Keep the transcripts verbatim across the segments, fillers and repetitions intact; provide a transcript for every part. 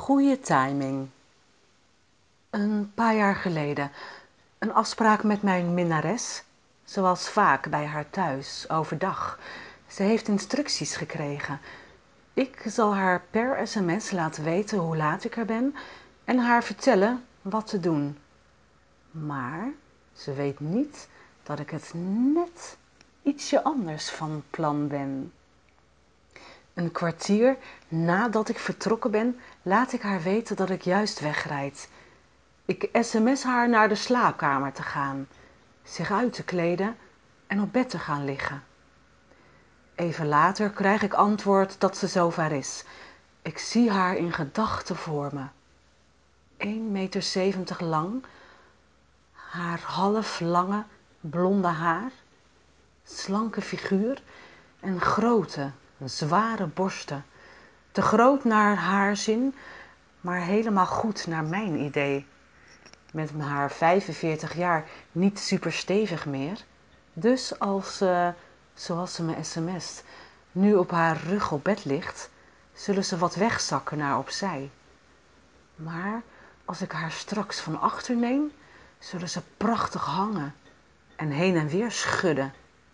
Goede timing. Een paar jaar geleden. Een afspraak met mijn minnares. Zoals vaak bij haar thuis, overdag. Ze heeft instructies gekregen. Ik zal haar per sms laten weten hoe laat ik er ben en haar vertellen wat te doen. Maar ze weet niet dat ik het net ietsje anders van plan ben. Een kwartier nadat ik vertrokken ben, laat ik haar weten dat ik juist wegrijd. Ik sms haar naar de slaapkamer te gaan, zich uit te kleden en op bed te gaan liggen. Even later krijg ik antwoord dat ze zover is. Ik zie haar in gedachten voor me. één meter zeventig lang, haar half lange blonde haar, slanke figuur en grote, zware borsten. Te groot naar haar zin, maar helemaal goed naar mijn idee. Met haar vijfenveertig jaar niet super stevig meer. Dus als ze, zoals ze me sms't, nu op haar rug op bed ligt, zullen ze wat wegzakken naar opzij. Maar als ik haar straks van achter neem, zullen ze prachtig hangen en heen en weer schudden.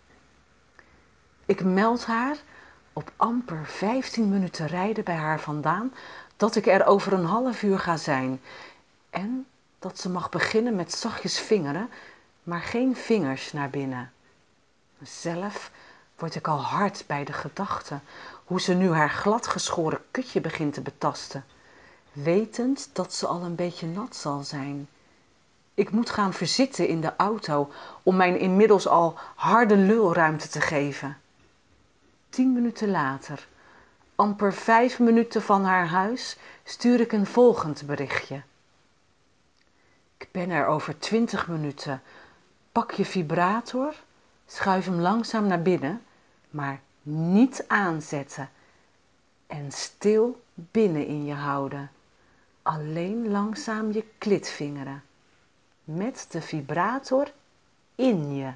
Ik meld haar op amper vijftien minuten rijden bij haar vandaan dat ik er over een half uur ga zijn en dat ze mag beginnen met zachtjes vingeren, maar geen vingers naar binnen. Zelf word ik al hard bij de gedachte hoe ze nu haar gladgeschoren kutje begint te betasten, wetend dat ze al een beetje nat zal zijn. Ik moet gaan verzitten in de auto om mijn inmiddels al harde lul ruimte te geven. Tien minuten later, amper vijf minuten van haar huis, stuur ik een volgend berichtje. Ik ben er over twintig minuten. Pak je vibrator, schuif hem langzaam naar binnen, maar niet aanzetten. En stil binnen in je houden. Alleen langzaam je klit vingeren. Met de vibrator in je.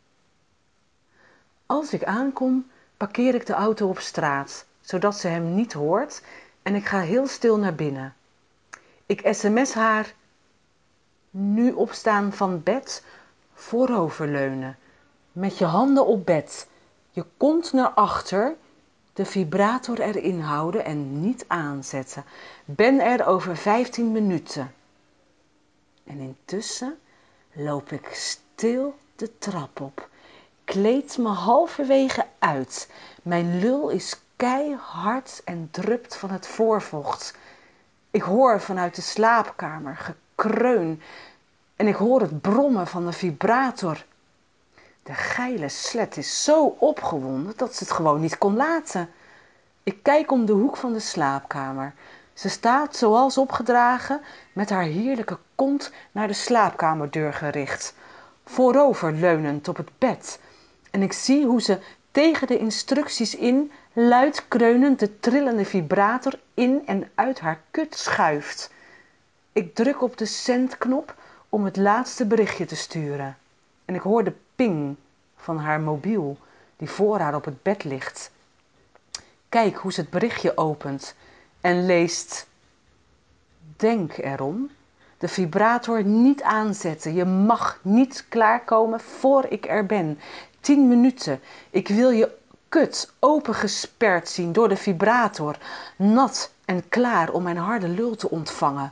Als ik aankom, parkeer ik de auto op straat, zodat ze hem niet hoort en ik ga heel stil naar binnen. Ik sms haar: nu opstaan van bed, vooroverleunen, met je handen op bed, je kont naar achter, de vibrator erin houden en niet aanzetten. Ben er over vijftien minuten. En intussen loop ik stil de trap op, kleed me halverwege uit. Mijn lul is keihard en drupt van het voorvocht. Ik hoor vanuit de slaapkamer gekreun en ik hoor het brommen van de vibrator. De geile slet is zo opgewonden dat ze het gewoon niet kon laten. Ik kijk om de hoek van de slaapkamer. Ze staat zoals opgedragen met haar heerlijke kont naar de slaapkamerdeur gericht, vooroverleunend op het bed. En ik zie hoe ze tegen de instructies in luid kreunend de trillende vibrator in en uit haar kut schuift. Ik druk op de zendknop om het laatste berichtje te sturen. En ik hoor de ping van haar mobiel die voor haar op het bed ligt. Kijk hoe ze het berichtje opent en leest: denk erom, de vibrator niet aanzetten. Je mag niet klaarkomen voor ik er ben. Tien minuten. Ik wil je kut opengesperd zien door de vibrator. Nat en klaar om mijn harde lul te ontvangen.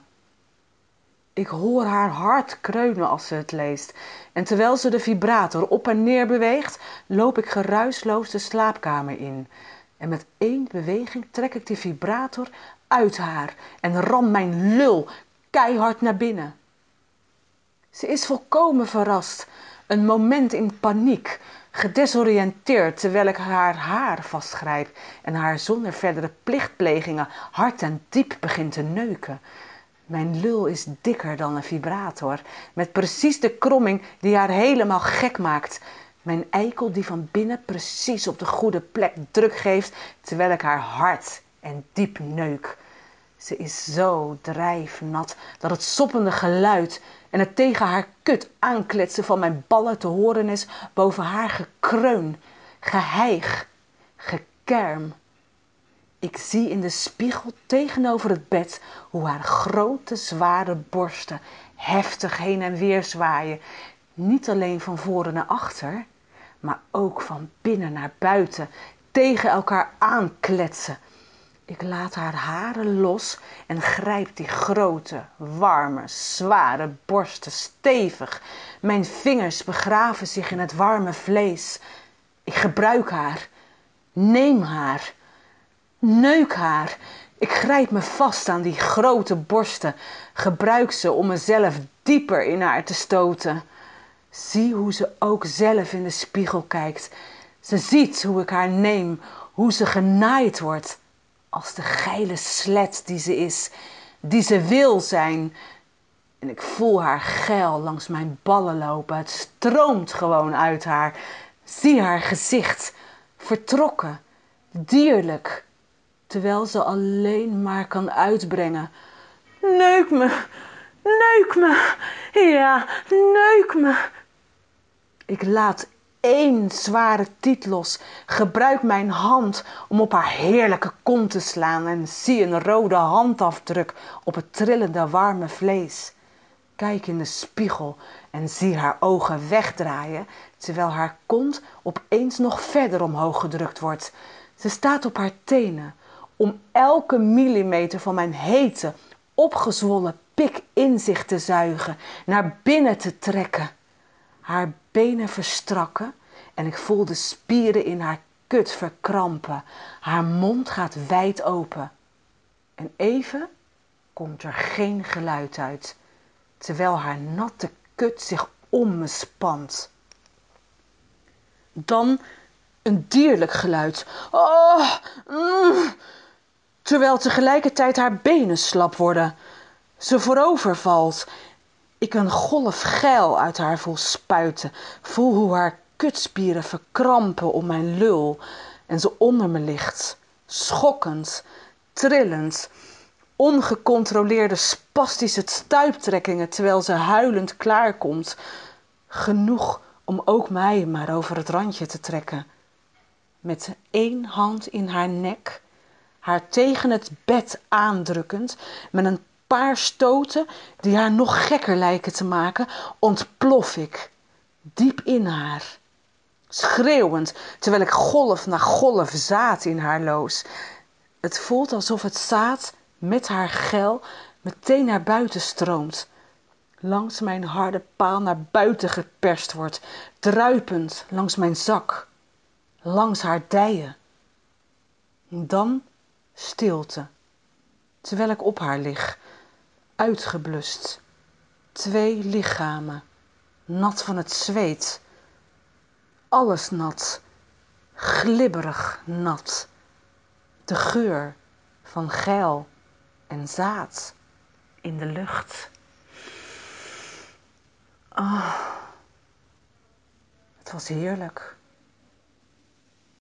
Ik hoor haar hard kreunen als ze het leest. En terwijl ze de vibrator op en neer beweegt, loop ik geruisloos de slaapkamer in. En met één beweging trek ik de vibrator uit haar en ram mijn lul keihard naar binnen. Ze is volkomen verrast, een moment in paniek, gedesoriënteerd terwijl ik haar haar vastgrijp en haar zonder verdere plichtplegingen hard en diep begin te neuken. Mijn lul is dikker dan een vibrator, met precies de kromming die haar helemaal gek maakt. Mijn eikel die van binnen precies op de goede plek druk geeft, terwijl ik haar hard en diep neuk. Ze is zo drijfnat dat het soppende geluid en het tegen haar kut aankletsen van mijn ballen te horen is boven haar gekreun, gehijg, gekerm. Ik zie in de spiegel tegenover het bed hoe haar grote zware borsten heftig heen en weer zwaaien. Niet alleen van voren naar achter, maar ook van binnen naar buiten, tegen elkaar aankletsen. Ik laat haar haren los en grijp die grote, warme, zware borsten stevig. Mijn vingers begraven zich in het warme vlees. Ik gebruik haar, neem haar, neuk haar. Ik grijp me vast aan die grote borsten, gebruik ze om mezelf dieper in haar te stoten. Zie hoe ze ook zelf in de spiegel kijkt. Ze ziet hoe ik haar neem, hoe ze genaaid wordt. Als de geile slet die ze is, die ze wil zijn. En ik voel haar geil langs mijn ballen lopen. Het stroomt gewoon uit haar. Zie haar gezicht, vertrokken, dierlijk. Terwijl ze alleen maar kan uitbrengen. Neuk me, neuk me, ja, neuk me. Ik laat één zware tiet los, gebruik mijn hand om op haar heerlijke kont te slaan en zie een rode handafdruk op het trillende warme vlees. Kijk in de spiegel en zie haar ogen wegdraaien, terwijl haar kont opeens nog verder omhoog gedrukt wordt. Ze staat op haar tenen om elke millimeter van mijn hete, opgezwollen pik in zich te zuigen, naar binnen te trekken. Haar benen verstrakken en ik voel de spieren in haar kut verkrampen. Haar mond gaat wijd open. En even komt er geen geluid uit, terwijl haar natte kut zich om me spant. Dan een dierlijk geluid. Oh, mm, terwijl tegelijkertijd haar benen slap worden. Ze voorover valt. Ik een golf geil uit haar voel spuiten. Voel hoe haar kutspieren verkrampen om mijn lul. En ze onder me ligt. Schokkend, trillend. Ongecontroleerde spastische stuiptrekkingen terwijl ze huilend klaarkomt. Genoeg om ook mij maar over het randje te trekken. Met één hand in haar nek, haar tegen het bed aandrukkend, met een paar stoten die haar nog gekker lijken te maken, ontplof ik diep in haar. Schreeuwend, terwijl ik golf na golf zaad in haar loos. Het voelt alsof het zaad met haar geil meteen naar buiten stroomt. Langs mijn harde paal naar buiten geperst wordt, druipend langs mijn zak, langs haar dijen. Dan stilte, terwijl ik op haar lig, uitgeblust. Twee lichamen, nat van het zweet. Alles nat, glibberig nat. De geur van geil en zaad in de lucht. Oh, het was heerlijk.